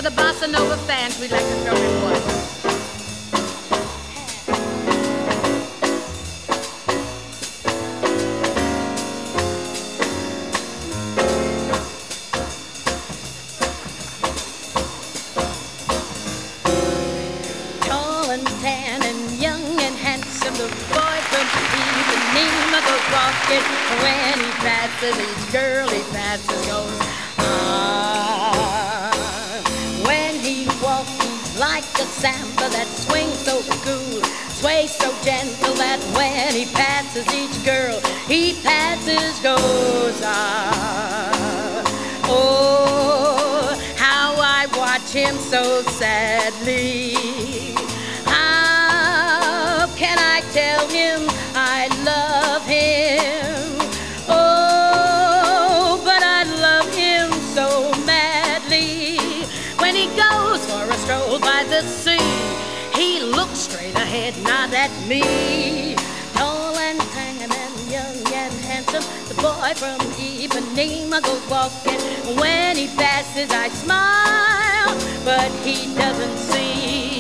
the bossa nova fans, we'd like to throw in one. Tan and young and handsome, the boy from Ipanema goes walking. When he passes each girl he passes goes when he walks he's like a samba that swings so cool, sways so gentle that when he passes each girl he passes goes oh, how I watch him so sadly. Can I tell him I love him? Oh, but I love him so madly. When he goes for a stroll by the sea, he looks straight ahead, not at me. Tall and hanging and young and handsome, the boy from Ipanema goes walking. When he passes I smile, but he doesn't see.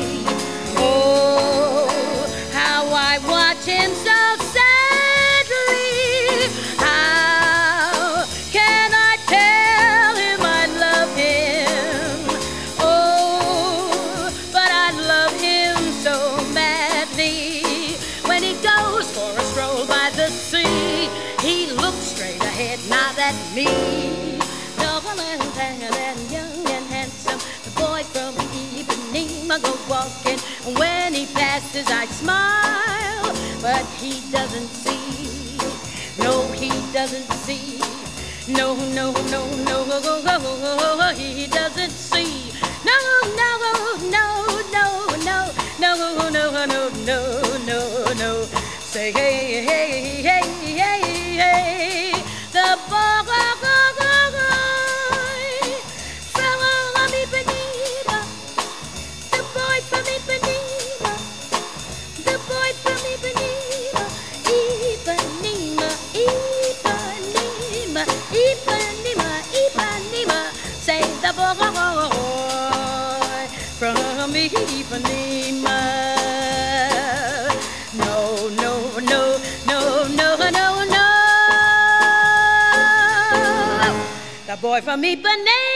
Oh, how I watch him so sadly. How can I tell him I love him? Oh, but I love him so madly. When he goes for a stroll by the sea, he looks straight ahead, not at me. Tall and tan and young and handsome, the boy from Ipanema goes walking. When he passes I smile, but he doesn't see. No, he doesn't see. No, no, no, no, he doesn't see. No, no, no, no, no, no, no, no, no, no, no. Say hey, hey, hey, hey, hey. The boy from Ipanema, the boy from Ipanema, the boy from Ipanema, Ipanema, Ipanema, Ipanema, Ipanema. Say the boy from Ipanema. No, no, no, no, no, no, no. The boy from Ipanema.